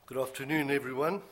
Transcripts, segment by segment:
Good afternoon, everyone.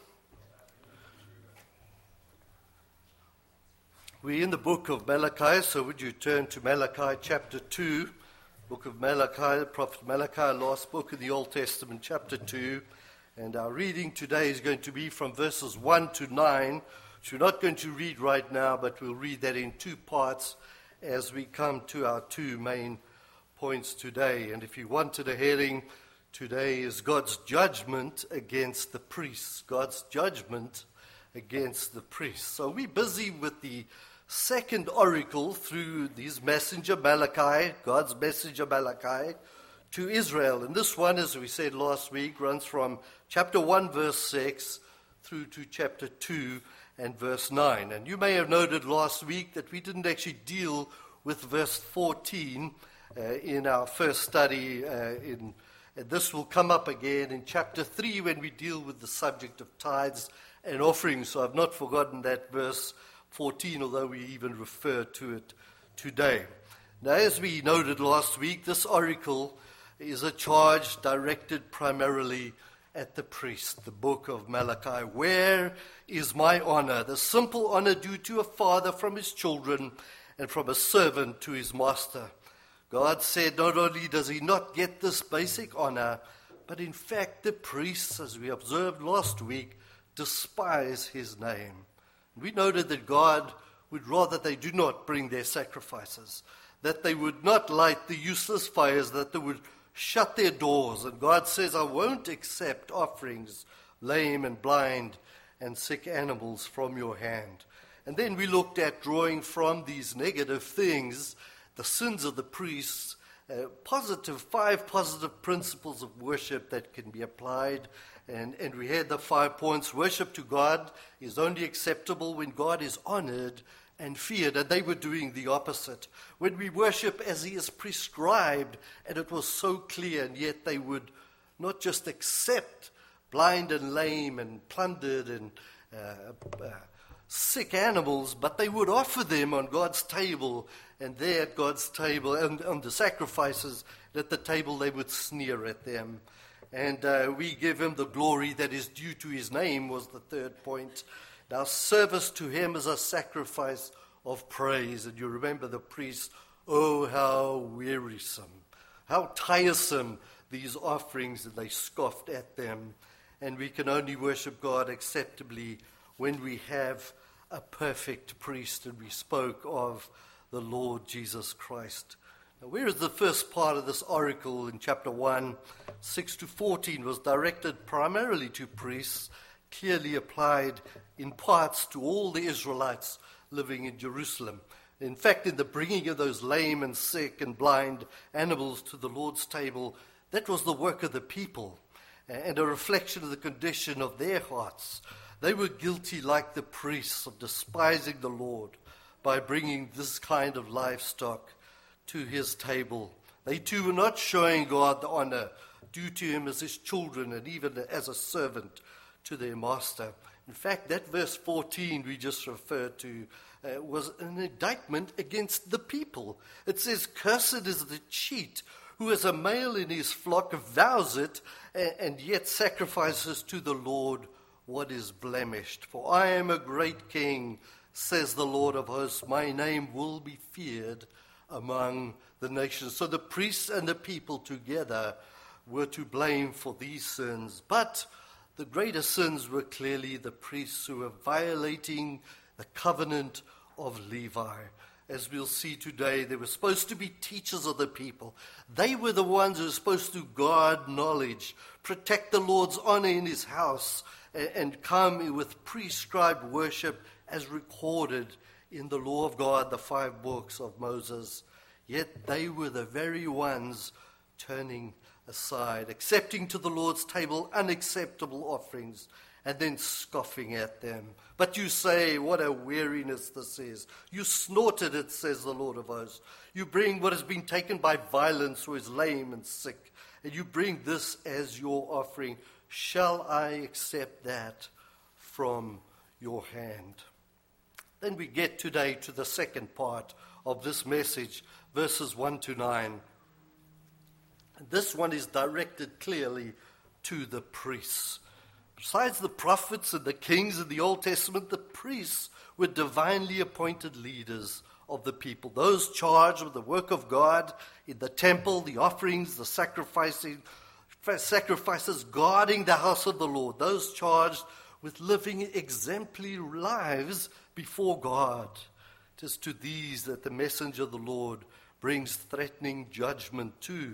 We're in the book of Malachi, so would you turn to Malachi chapter 2, book of Malachi, the prophet Malachi, last book of the Old Testament, chapter 2. And our reading today is going to be from verses 1 to 9, which we're not going to read right now, but we'll read that in two parts as we come to our two main points today. And if you wanted a heading, today is God's judgment against the priests. God's judgment against the priests. So we're busy with the second oracle through his messenger Malachi, God's messenger Malachi, to Israel. And this one, as we said last week, runs from chapter 1, verse 6, through to chapter 2 and verse 9. And you may have noted last week that we didn't actually deal with verse 14 in our first study and this will come up again in chapter 3 when we deal with the subject of tithes and offerings. So I've not forgotten that verse 14, although we even refer to it today. Now, as we noted last week, this oracle is a charge directed primarily at the priest, the book of Malachi. Where is my honor? The simple honor due to a father from his children and from a servant to his master. God said not only does he not get this basic honor, but in fact the priests, as we observed last week, despise his name. We noted that God would rather they do not bring their sacrifices, that they would not light the useless fires, that they would shut their doors. And God says, I won't accept offerings, lame and blind and sick animals from your hand. And then we looked at drawing from these negative things the sins of the priests, five positive principles of worship that can be applied. And we had the 5 points. Worship to God is only acceptable when God is honored and feared. And they were doing the opposite. When we worship as he is prescribed, and it was so clear, and yet they would not just accept blind and lame and plundered and sick animals, but they would offer them on God's table, and there at God's table, and on the sacrifices at the table, they would sneer at them. And we give him the glory that is due to his name was the third point. Now, service to him is a sacrifice of praise. And you remember the priests, oh, how wearisome, how tiresome these offerings, and they scoffed at them. And we can only worship God acceptably when we have a perfect priest, and we spoke of the Lord Jesus Christ. Now, whereas the first part of this oracle in chapter 1, 6 to 14 was directed primarily to priests, clearly applied in parts to all the Israelites living in Jerusalem. In fact, in the bringing of those lame and sick and blind animals to the Lord's table, that was the work of the people and a reflection of the condition of their hearts. They were guilty, like the priests, of despising the Lord by bringing this kind of livestock to his table. They too were not showing God the honor due to him as his children and even as a servant to their master. In fact, that verse 14 we just referred to was an indictment against the people. It says, cursed is the cheat who as a male in his flock vows it and yet sacrifices to the Lord what is blemished. For I am a great king, says the Lord of hosts. My name will be feared among the nations. So the priests and the people together were to blame for these sins. But the greater sins were clearly the priests who were violating the covenant of Levi. As we'll see today, they were supposed to be teachers of the people. They were the ones who were supposed to guard knowledge, protect the Lord's honor in his house, and come with prescribed worship as recorded in the law of God, the 5 books of Moses. Yet they were the very ones turning aside, accepting to the Lord's table unacceptable offerings, and then scoffing at them. But you say, what a weariness this is. You snorted it, says the Lord of hosts. You bring what has been taken by violence or is lame and sick, and you bring this as your offering. Shall I accept that from your hand? Then we get today to the second part of this message, verses 1 to 9. This one is directed clearly to the priests. Besides the prophets and the kings in the Old Testament, the priests were divinely appointed leaders of the people, those charged with the work of God in the temple, the offerings, the sacrifices, guarding the house of the Lord, those charged with living exemplary lives before God. It is to these that the messenger of the Lord brings threatening judgment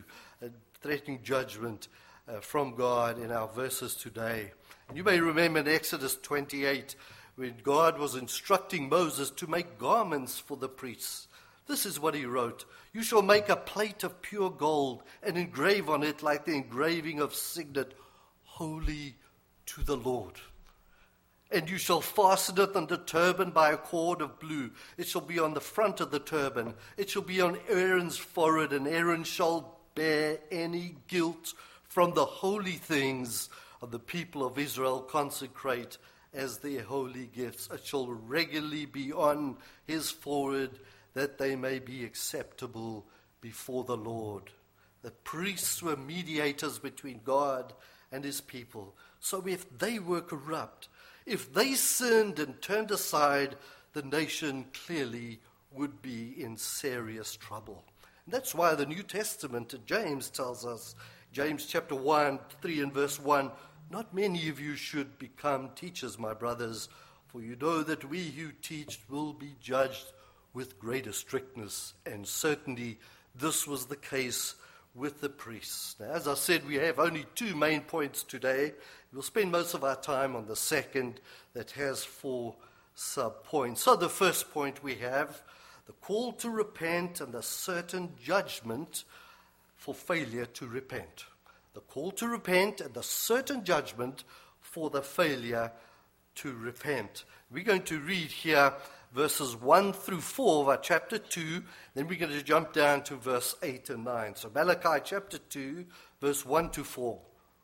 from God in our verses today. And you may remember in Exodus 28, when God was instructing Moses to make garments for the priests. This is what he wrote: "You shall make a plate of pure gold and engrave on it like the engraving of signet, holy to the Lord. And you shall fasten it on the turban by a cord of blue. It shall be on the front of the turban. It shall be on Aaron's forehead, and Aaron shall bear any guilt from the holy things of the people of Israel consecrate as their holy gifts. It shall regularly be on his forehead, that they may be acceptable before the Lord." The priests were mediators between God and his people. So if they were corrupt, if they sinned and turned aside, the nation clearly would be in serious trouble. And that's why the New Testament, James tells us, James chapter 1, 3 and verse 1, "Not many of you should become teachers, my brothers, for you know that we who teach will be judged with greater strictness." And certainly this was the case with the priests. Now, as I said, we have only two main points today. We'll spend most of our time on the second, that has 4 sub-points. So the first point we have the call to repent and the certain judgment for failure to repent. The call to repent and the certain judgment for the failure to repent. We're going to read here verses 1 through 4 of our chapter 2, then we're going to jump down to verse 8 and 9. So Malachi chapter 2, verse 1 to 4.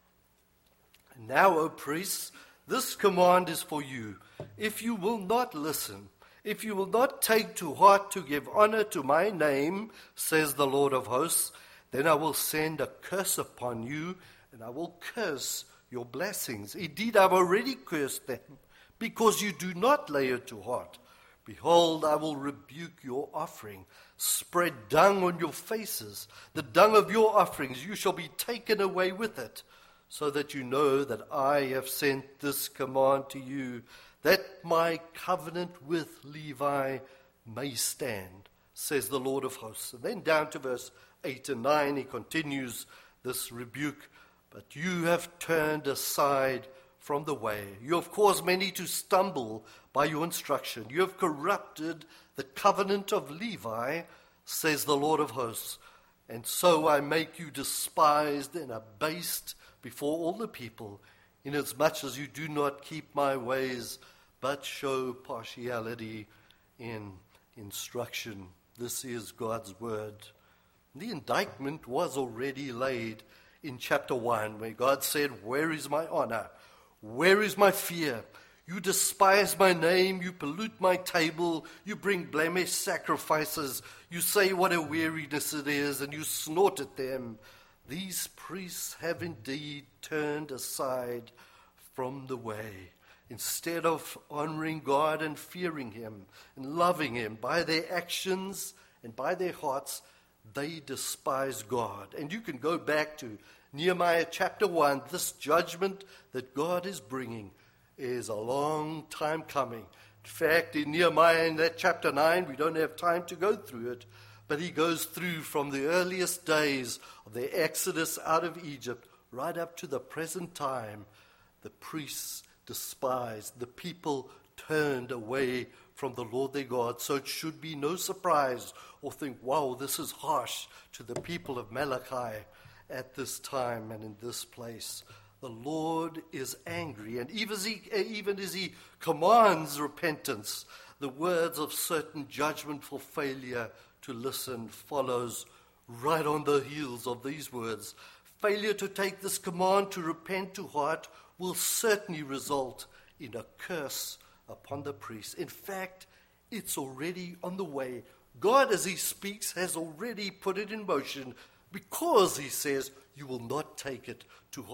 "And now, O priests, this command is for you. If you will not listen, if you will not take to heart to give honor to my name, says the Lord of hosts, then I will send a curse upon you, and I will curse your blessings. Indeed, I've already cursed them, because you do not lay it to heart. Behold, I will rebuke your offering. Spread dung on your faces. The dung of your offerings, you shall be taken away with it, so that you know that I have sent this command to you, that my covenant with Levi may stand, says the Lord of hosts." And then down to verse 8 and 9, he continues this rebuke. "But you have turned aside from the way. You have caused many to stumble by your instruction. You have corrupted the covenant of Levi, says the Lord of hosts. And so I make you despised and abased before all the people, inasmuch as you do not keep my ways, but show partiality in instruction." This is God's word. The indictment was already laid in chapter 1, where God said, "Where is my honor? Where is my fear? You despise my name, you pollute my table, you bring blemished sacrifices, you say what a weariness it is, and you snort at them. These priests have indeed turned aside from the way. Instead of honoring God and fearing him and loving him, by their actions and by their hearts, they despise God." And you can go back to Nehemiah chapter 1. This judgment that God is bringing is a long time coming. In fact, in Nehemiah, in that chapter 9, we don't have time to go through it, but he goes through from the earliest days of the exodus out of Egypt right up to the present time. The priests despised, the people turned away from the Lord their God. So it should be no surprise or think, wow, this is harsh to the people of Malachi at this time and in this place. The Lord is angry, and even as he commands repentance, the words of certain judgment for failure to listen follows right on the heels of these words. Failure to take this command to repent to heart will certainly result in a curse upon the priests. In fact, it's already on the way. God, as he speaks, has already put it in motion, because he says, you will not take it to heart.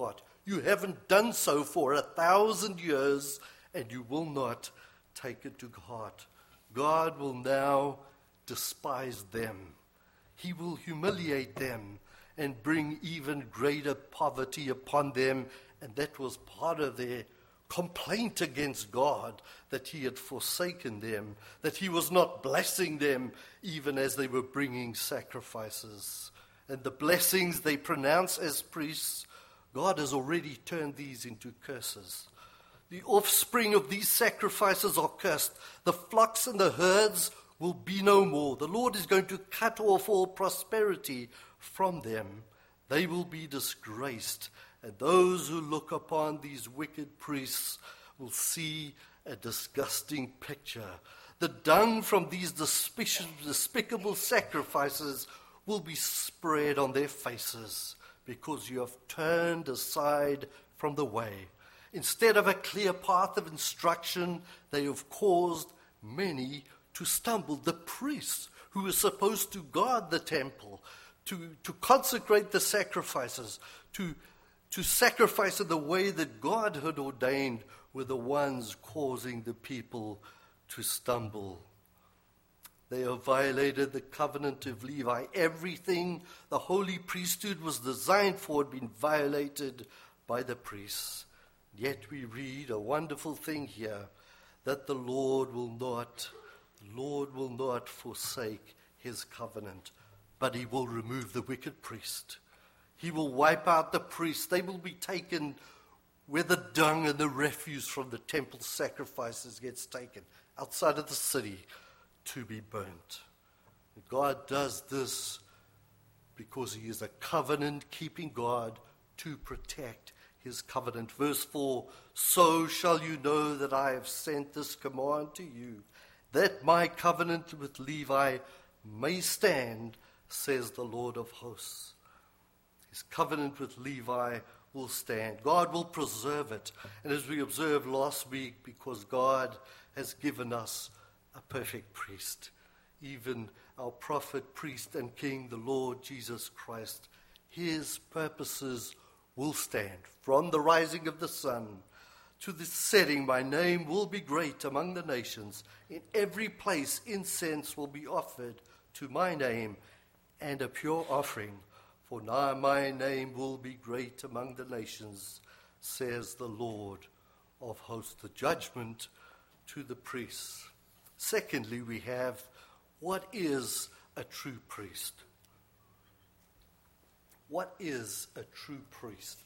You haven't done so for 1,000 years, and you will not take it to heart. God will now despise them. He will humiliate them and bring even greater poverty upon them. And that was part of their complaint against God, that he had forsaken them, that he was not blessing them even as they were bringing sacrifices. And the blessings they pronounce as priests, God has already turned these into curses. The offspring of these sacrifices are cursed. The flocks and the herds will be no more. The Lord is going to cut off all prosperity from them. They will be disgraced. And those who look upon these wicked priests will see a disgusting picture. The dung from these despicable sacrifices will be spread on their faces, because you have turned aside from the way. Instead of a clear path of instruction, they have caused many to stumble. The priests who were supposed to guard the temple, to consecrate the sacrifices, to sacrifice in the way that God had ordained, were the ones causing the people to stumble. They have violated the covenant of Levi. Everything the holy priesthood was designed for had been violated by the priests. Yet we read a wonderful thing here, that the Lord will not forsake his covenant, but he will remove the wicked priest. He will wipe out the priests. They will be taken where the dung and the refuse from the temple sacrifices gets taken, outside of the city, to be burnt. God does this because he is a covenant-keeping God to protect his covenant. Verse 4, so shall you know that I have sent this command to you, that my covenant with Levi may stand, says the Lord of hosts. His covenant with Levi will stand. God will preserve it. And as we observed last week, because God has given us a perfect priest, even our prophet, priest, and king, the Lord Jesus Christ, his purposes will stand. From the rising of the sun to the setting, my name will be great among the nations. In every place incense will be offered to my name, and a pure offering. For now my name will be great among the nations, says the Lord of hosts. The judgment to the priests. Secondly, we have, what is a true priest? What is a true priest?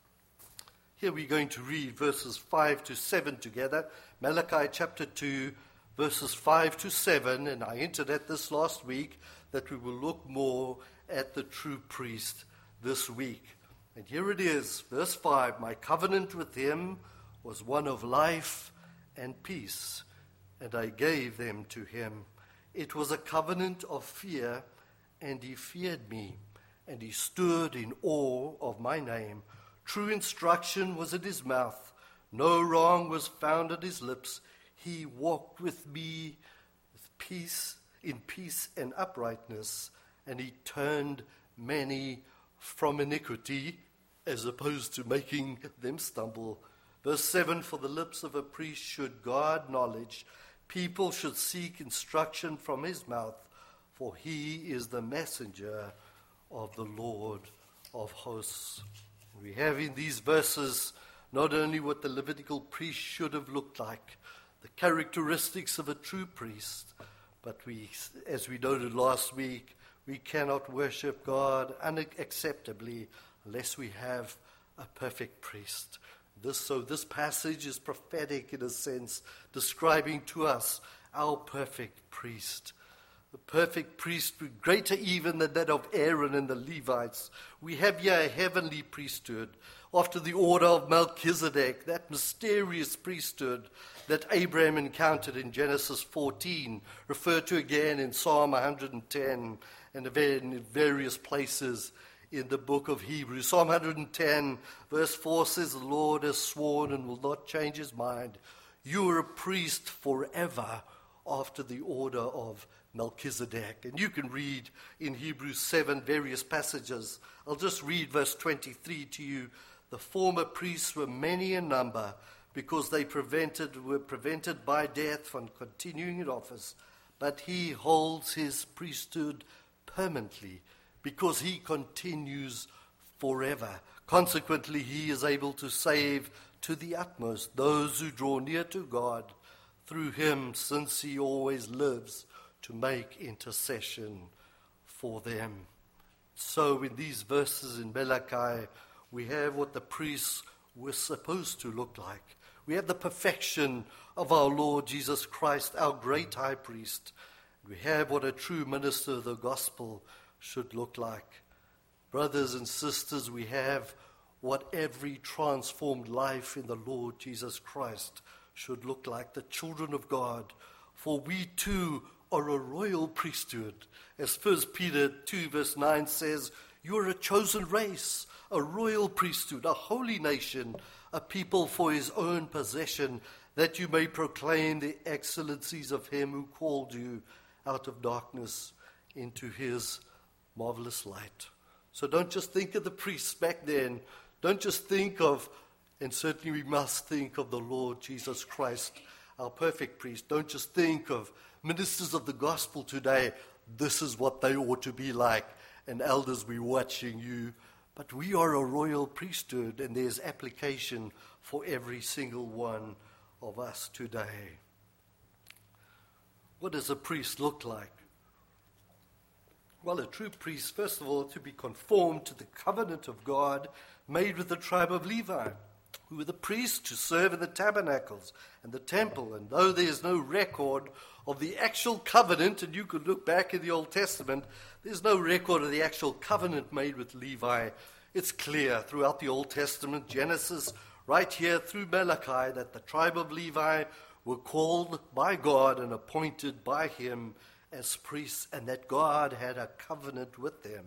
Here we're going to read verses 5 to 7 together. Malachi chapter 2, verses 5 to 7. And I hinted at this last week, that we will look more at the true priest this week. And here it is, verse 5. My covenant with him was one of life and peace, and I gave them to him. It was a covenant of fear, and he feared me, and he stood in awe of my name. True instruction was in his mouth. No wrong was found at his lips. He walked with me with peace, in peace and uprightness, and he turned many from iniquity, as opposed to making them stumble. Verse 7, for the lips of a priest should guard knowledge. People should seek instruction from his mouth, for he is the messenger of the Lord of hosts. We have in these verses not only what the Levitical priest should have looked like, the characteristics of a true priest, but we, as we noted last week, we cannot worship God unacceptably unless we have a perfect priest. This passage is prophetic in a sense, describing to us our perfect priest. The perfect priest, greater even than that of Aaron and the Levites. We have here a heavenly priesthood, after the order of Melchizedek, that mysterious priesthood that Abraham encountered in Genesis 14, referred to again in Psalm 110, and in various places in the book of Hebrews. Psalm 110, verse 4 says, the Lord has sworn and will not change his mind. You are a priest forever after the order of Melchizedek. And you can read in Hebrews 7 various passages. I'll just read verse 23 to you. The former priests were many in number because they were prevented by death from continuing in office, but he holds his priesthood permanently because he continues forever. Consequently, he is able to save to the utmost those who draw near to God through him, since he always lives to make intercession for them. So in these verses in Malachi, we have what the priests were supposed to look like. We have the perfection of our Lord Jesus Christ, our great high priest. We have what a true minister of the gospel should look like. Brothers and sisters, we have what every transformed life in the Lord Jesus Christ should look like, the children of God. For we too are a royal priesthood. As 1 Peter 2 verse 9 says, you are a chosen race, a royal priesthood, a holy nation, a people for his own possession, that you may proclaim the excellencies of him who called you out of darkness into his marvelous light. So don't just think of the priests back then. Don't just think of, and certainly we must think of the Lord Jesus Christ, our perfect priest. Don't just think of ministers of the gospel today. This is what they ought to be like. And elders, we're watching you. But we are a royal priesthood, and there's application for every single one of us today. What does a priest look like? Well, a true priest, first of all, to be conformed to the covenant of God made with the tribe of Levi, who were the priests to serve in the tabernacles and the temple. And though there is no record of the actual covenant, and you could look back in the Old Testament, there's no record of the actual covenant made with Levi. It's clear throughout the Old Testament, Genesis, right here through Malachi, that the tribe of Levi were called by God and appointed by him as priests, and that God had a covenant with them.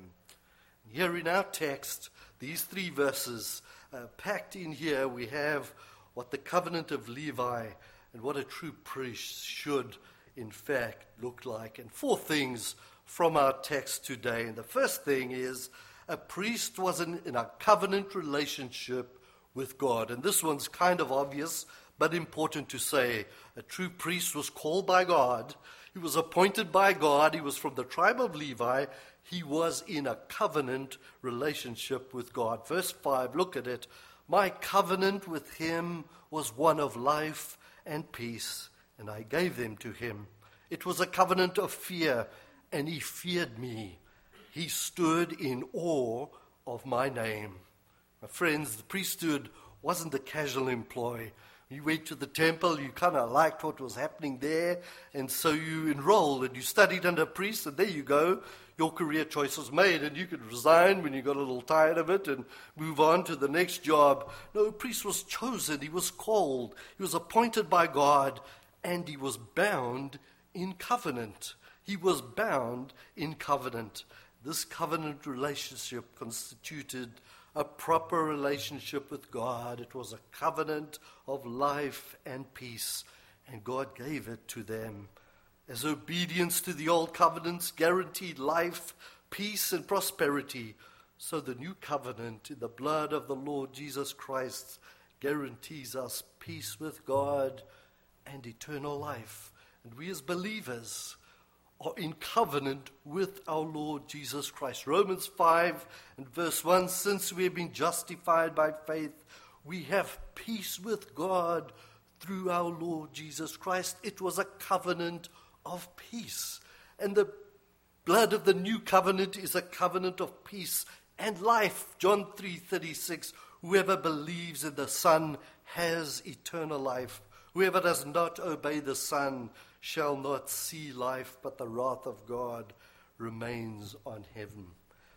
Here in our text, these 3 verses, packed in here, we have what the covenant of Levi and what a true priest should, in fact, look like. And 4 things from our text today. And the first thing is, a priest was in a covenant relationship with God. And this one's kind of obvious, but important to say. A true priest was called by God. He was appointed by God. He was from the tribe of Levi. He was in a covenant relationship with God. Verse 5, look at it. My covenant with him was one of life and peace, and I gave them to him. It was a covenant of fear, and he feared me. He stood in awe of my name. My friends, the priesthood wasn't a casual employ. You went to the temple, you kind of liked what was happening there, and so you enrolled and you studied under a priest, and there you go. Your career choice was made, and you could resign when you got a little tired of it and move on to the next job. No, a priest was chosen, he was called, he was appointed by God, and he was bound in covenant. He was bound in covenant. This covenant relationship constituted a proper relationship with God. It was a covenant of life and peace, and God gave it to them. As obedience to the old covenants guaranteed life, peace, and prosperity, so the new covenant in the blood of the Lord Jesus Christ guarantees us peace with God and eternal life. And we as believers are in covenant with our Lord Jesus Christ. Romans 5 and verse 1, since we have been justified by faith, we have peace with God through our Lord Jesus Christ. It was a covenant of peace. And the blood of the new covenant is a covenant of peace and life. John 3:36, whoever believes in the Son has eternal life. Whoever does not obey the Son shall not see life, but the wrath of God remains on him.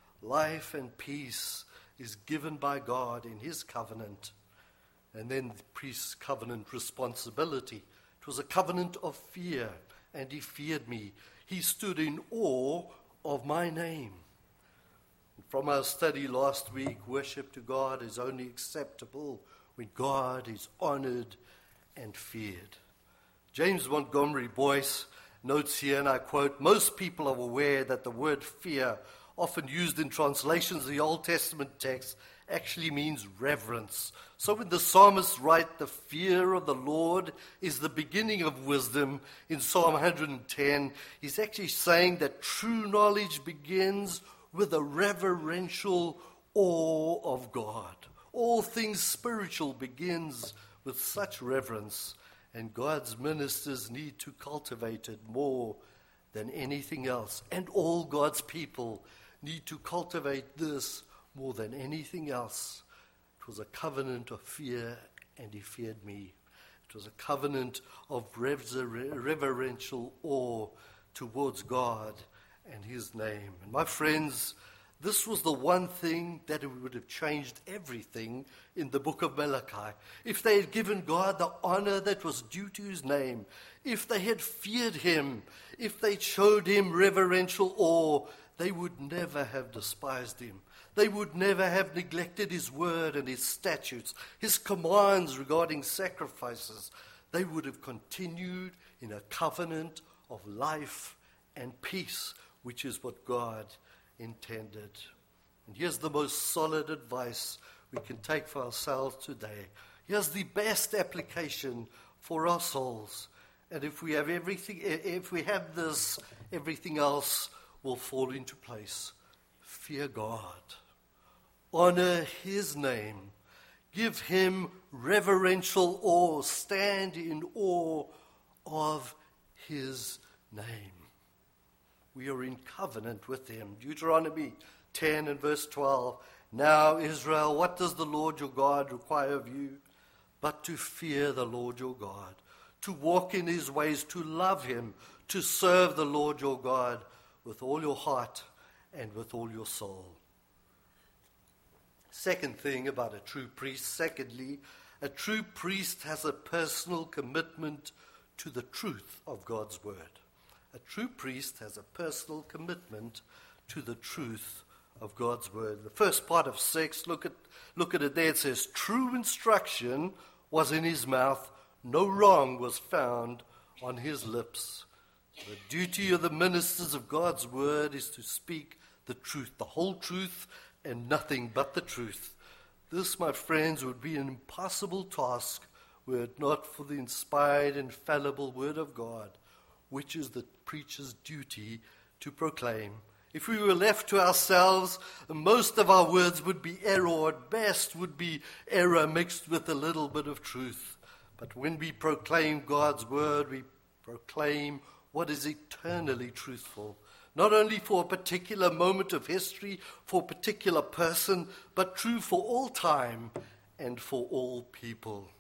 Life and peace is given by God in his covenant. And then the priest's covenant responsibility. It was a covenant of fear, and he feared me. He stood in awe of my name. From our study last week, worship to God is only acceptable when God is honored and feared. James Montgomery Boyce notes here, and I quote, most people are aware that the word fear, often used in translations of the Old Testament text, actually means reverence. So when the psalmist writes, the fear of the Lord is the beginning of wisdom, in Psalm 110, he's actually saying that true knowledge begins with a reverential awe of God. All things spiritual begins with such reverence, and God's ministers need to cultivate it more than anything else. And all God's people need to cultivate this more than anything else. It was a covenant of fear, and he feared me. It was a covenant of reverential awe towards God and his name. And my friends, this was the one thing that would have changed everything in the book of Malachi. If they had given God the honor that was due to his name, if they had feared him, if they showed him reverential awe, they would never have despised him. They would never have neglected his word and his statutes, his commands regarding sacrifices. They would have continued in a covenant of life and peace, which is what God intended. And here's the most solid advice we can take for ourselves today. Here's the best application for our souls. And if we have this, everything else will fall into place. Fear God. Honor his name. Give him reverential awe. Stand in awe of his name. We are in covenant with him. Deuteronomy 10 and verse 12. Now, Israel, what does the Lord your God require of you? But to fear the Lord your God, to walk in his ways, to love him, to serve the Lord your God with all your heart and with all your soul. Second thing about a true priest. Secondly, a true priest has a personal commitment to the truth of God's word. A true priest has a personal commitment to the truth of God's word. The first part of 6, look at it there. It says, true instruction was in his mouth, no wrong was found on his lips. The duty of the ministers of God's word is to speak the truth, the whole truth, and nothing but the truth. This, my friends, would be an impossible task were it not for the inspired, infallible word of God, which is the preacher's duty to proclaim. If we were left to ourselves, most of our words would be error, or at best would be error mixed with a little bit of truth. But when we proclaim God's word, we proclaim what is eternally truthful, not only for a particular moment of history, for a particular person, but true for all time and for all people.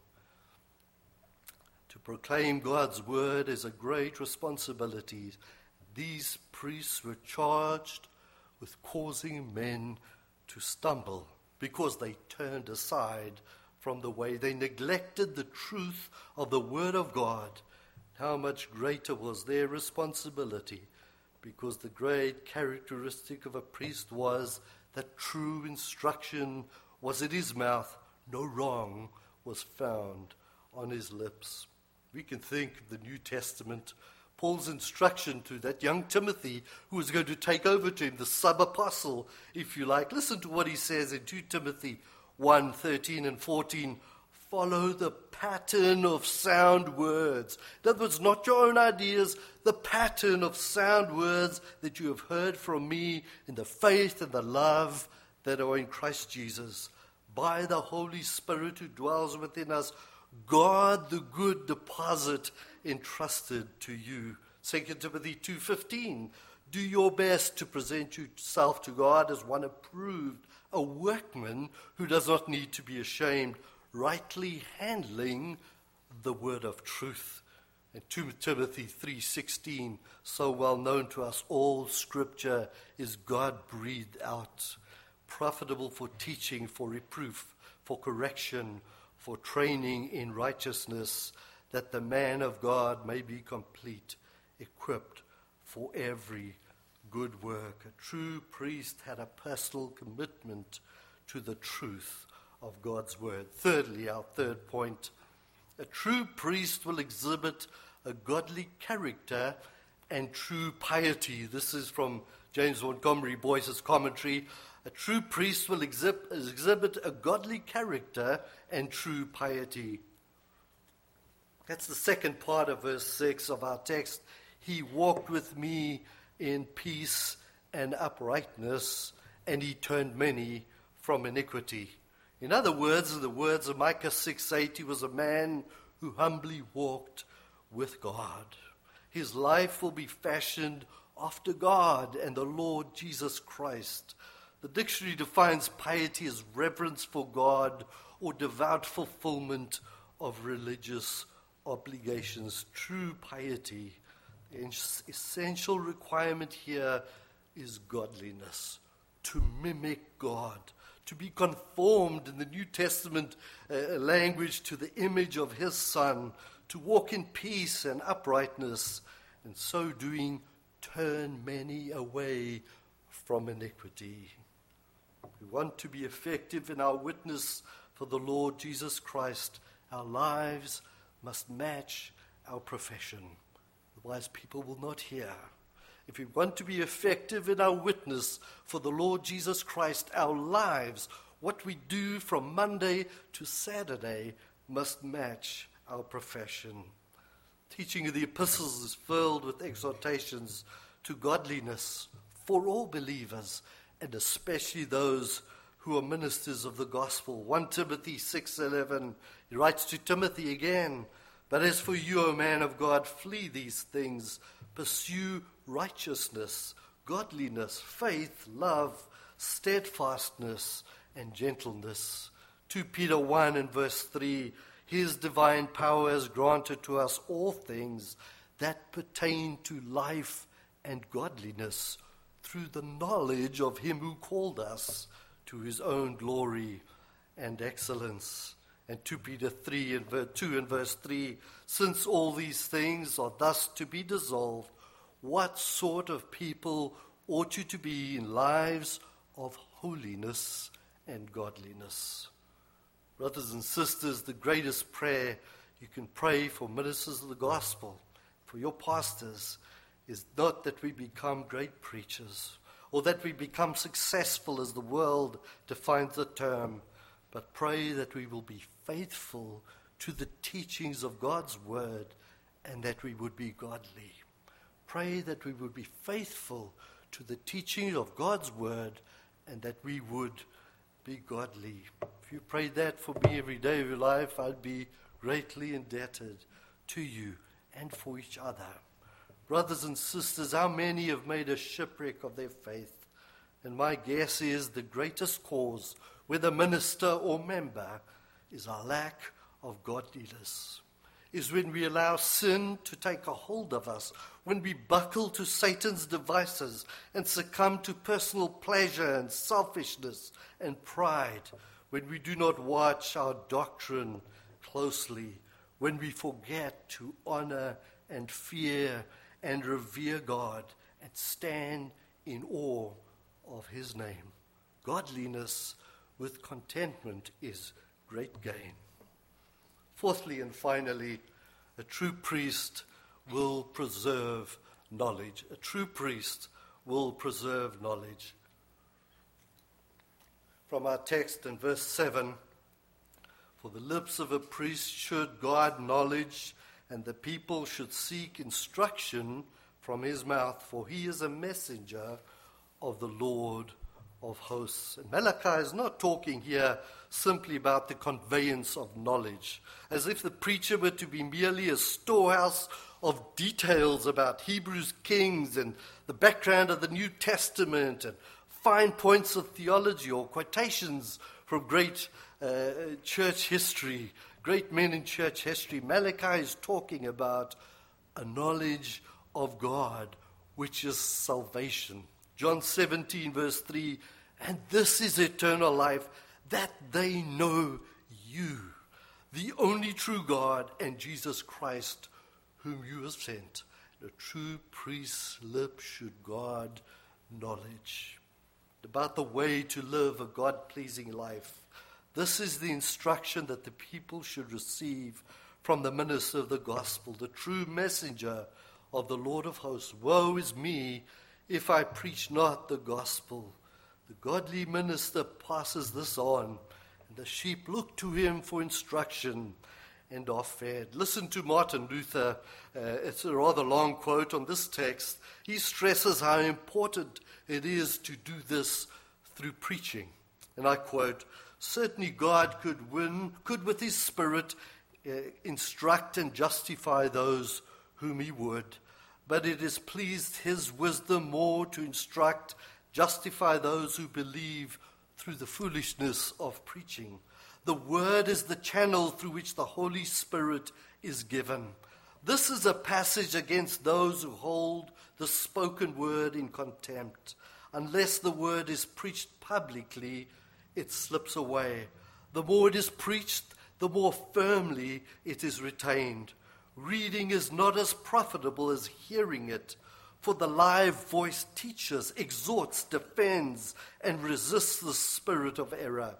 To proclaim God's word is a great responsibility. These priests were charged with causing men to stumble because they turned aside from the way. They neglected the truth of the word of God. How much greater was their responsibility, because the great characteristic of a priest was that true instruction was in his mouth, no wrong was found on his lips. We can think of the New Testament, Paul's instruction to that young Timothy who was going to take over to him, the sub-apostle, if you like. Listen to what he says in 2 Timothy 1, 13 and 14. Follow the pattern of sound words. In other words, not your own ideas, the pattern of sound words that you have heard from me in the faith and the love that are in Christ Jesus. By the Holy Spirit who dwells within us, guard the good deposit entrusted to you. 2 Timothy 2:15. Do your best to present yourself to God as one approved, a workman who does not need to be ashamed, rightly handling the word of truth. And 2 Timothy 3:16, so well known to us, all scripture is God-breathed out, profitable for teaching, for reproof, for correction, for training in righteousness, that the man of God may be complete, equipped for every good work. A true priest had a personal commitment to the truth of God's word. Thirdly, our third point, a true priest will exhibit a godly character and true piety. This is from James Montgomery Boyce's commentary. A true priest will exhibit a godly character and true piety. That's the second part of verse 6 of our text. He walked with me in peace and uprightness, and he turned many from iniquity. In other words, in the words of Micah 6:8, he was a man who humbly walked with God. His life will be fashioned after God and the Lord Jesus Christ. The dictionary defines piety as reverence for God or devout fulfillment of religious obligations. True piety, the essential requirement here is godliness, to mimic God, to be conformed in the New Testament language to the image of his Son, to walk in peace and uprightness, and so doing turn many away from iniquity. We want to be effective in our witness for the Lord Jesus Christ. Our lives must match our profession. Otherwise, people will not hear. If we want to be effective in our witness for the Lord Jesus Christ, our lives, what we do from Monday to Saturday, must match our profession. Teaching of the epistles is filled with exhortations to godliness for all believers, and especially those who are ministers of the gospel. 1 Timothy 6:11, he writes to Timothy again, "But as for you, O man of God, flee these things, pursue righteousness, godliness, faith, love, steadfastness, and gentleness." 2 Peter 1 and verse 3, "His divine power has granted to us all things that pertain to life and godliness, through the knowledge of him who called us to his own glory and excellence." And 2 Peter 3 and 2 and verse 3, "Since all these things are thus to be dissolved, what sort of people ought you to be in lives of holiness and godliness?" Brothers and sisters, the greatest prayer you can pray for ministers of the gospel, for your pastors, is not that we become great preachers or that we become successful as the world defines the term, but pray that we will be faithful to the teachings of God's word and that we would be godly. Pray that we would be faithful to the teaching of God's word and that we would be godly. If you prayed that for me every day of your life, I'd be greatly indebted to you and for each other. Brothers and sisters, how many have made a shipwreck of their faith? And my guess is the greatest cause, whether minister or member, is our lack of godliness. Is when we allow sin to take a hold of us, when we buckle to Satan's devices and succumb to personal pleasure and selfishness and pride, when we do not watch our doctrine closely, when we forget to honor and fear and revere God and stand in awe of his name. Godliness with contentment is great gain. Fourthly and finally, a true priest will preserve knowledge. A true priest will preserve knowledge. From our text in verse 7, "For the lips of a priest should guard knowledge, and the people should seek instruction from his mouth, for he is a messenger of the Lord of hosts." And Malachi is not talking here simply about the conveyance of knowledge, as if the preacher were to be merely a storehouse of details about Hebrews kings and the background of the New Testament and fine points of theology or quotations from great church history, great men in church history. Malachi is talking about a knowledge of God, which is salvation. John 17, verse 3, "And this is eternal life, that they know you, the only true God, and Jesus Christ, whom you have sent." The true priest's lips should guard knowledge about the way to live a God-pleasing life. This is the instruction that the people should receive from the minister of the gospel, the true messenger of the Lord of hosts. "Woe is me if I preach not the gospel. The godly minister passes this on, and the sheep look to him for instruction and are fed. Listen to Martin Luther. It's a rather long quote on this text. He stresses how important it is to do this through preaching. And I quote, "Certainly God could with his Spirit instruct and justify those whom he would, but it has pleased his wisdom more to instruct, justify those who believe through the foolishness of preaching. The word is the channel through which the Holy Spirit is given. This is a passage against those who hold the spoken word in contempt. Unless the word is preached publicly, it slips away. The more it is preached, the more firmly it is retained. Reading is not as profitable as hearing it, for the live voice teaches, exhorts, defends, and resists the spirit of error.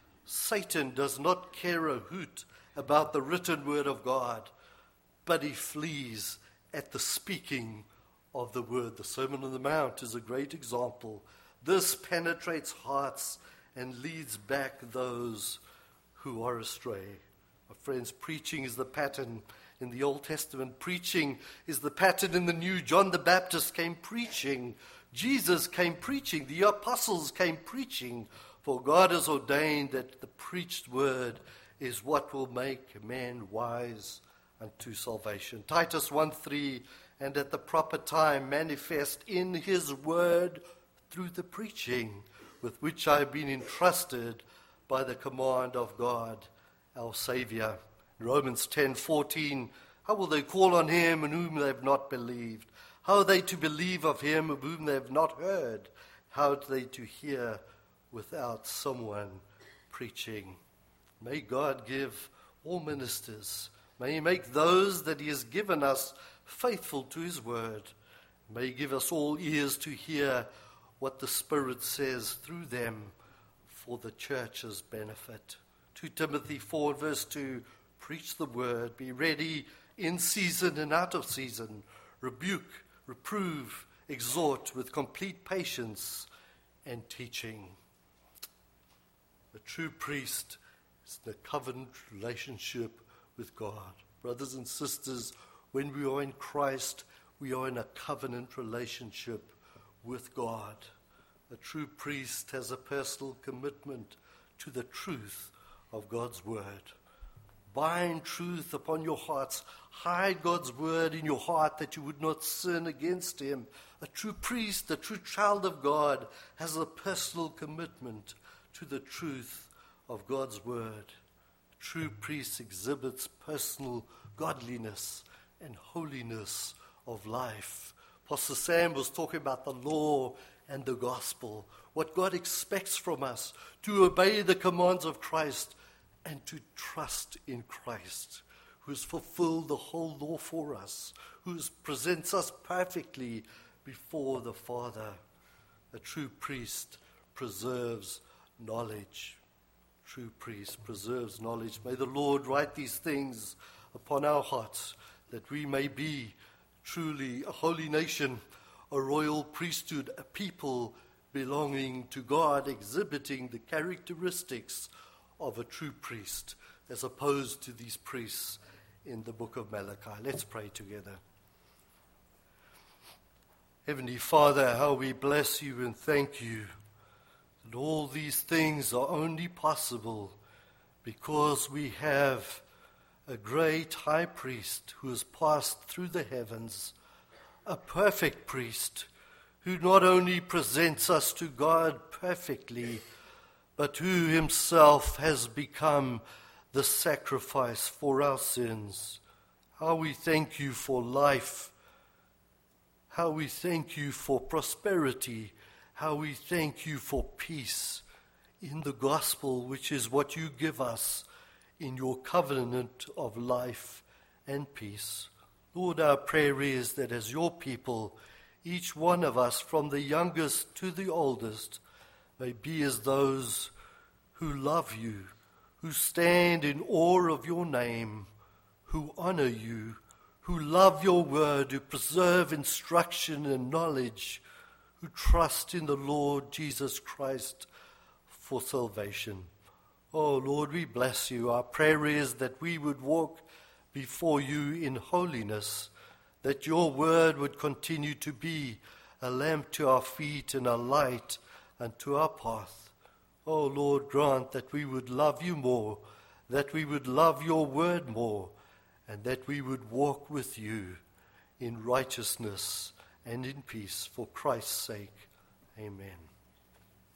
Satan does not care a hoot about the written word of God, but he flees at the speaking of the word." The Sermon on the Mount is a great example. This penetrates hearts and leads back those who are astray. My friends, preaching is the pattern in the Old Testament. Preaching is the pattern in the New. John the Baptist came preaching. Jesus came preaching. The apostles came preaching. For God has ordained that the preached word is what will make man wise unto salvation. Titus 1:3, "And at the proper time manifest in his word through the preaching with which I have been entrusted by the command of God, our Savior." Romans 10:14, "How will they call on him in whom they have not believed? How are they to believe of him of whom they have not heard? How are they to hear without someone preaching?" May God give all ministers, may he make those that he has given us faithful to his word. May he give us all ears to hear what the Spirit says through them for the church's benefit. 2 Timothy 4 verse 2, "Preach the word, be ready in season and out of season, rebuke, reprove, exhort with complete patience and teaching." A true priest is in a covenant relationship with God. Brothers and sisters, when we are in Christ, we are in a covenant relationship with God. A true priest has a personal commitment to the truth of God's word. Bind truth upon your hearts. Hide God's word in your heart that you would not sin against him. A true priest, a true child of God, has a personal commitment to the truth of God's word. A true priest exhibits personal godliness and holiness of life. Pastor Sam was talking about the law and the gospel, what God expects from us, to obey the commands of Christ and to trust in Christ, who has fulfilled the whole law for us, who presents us perfectly before the Father. A true priest preserves knowledge. True priest preserves knowledge. May the Lord write these things upon our hearts, that we may be truly a holy nation, a royal priesthood, a people belonging to God, exhibiting the characteristics of a true priest, as opposed to these priests in the book of Malachi. Let's pray together. Heavenly Father, how we bless you and thank you that all these things are only possible because we have a great high priest who has passed through the heavens, a perfect priest who not only presents us to God perfectly, but who himself has become the sacrifice for our sins. How we thank you for life. How we thank you for prosperity. How we thank you for peace in the gospel, which is what you give us in your covenant of life and peace. Lord, our prayer is that as your people, each one of us, from the youngest to the oldest, may be as those who love you, who stand in awe of your name, who honor you, who love your word, who preserve instruction and knowledge, who trust in the Lord Jesus Christ for salvation. Oh, Lord, we bless you. Our prayer is that we would walk before you in holiness, that your word would continue to be a lamp to our feet and a light unto our path. Oh, Lord, grant that we would love you more, that we would love your word more, and that we would walk with you in righteousness and in peace for Christ's sake. Amen.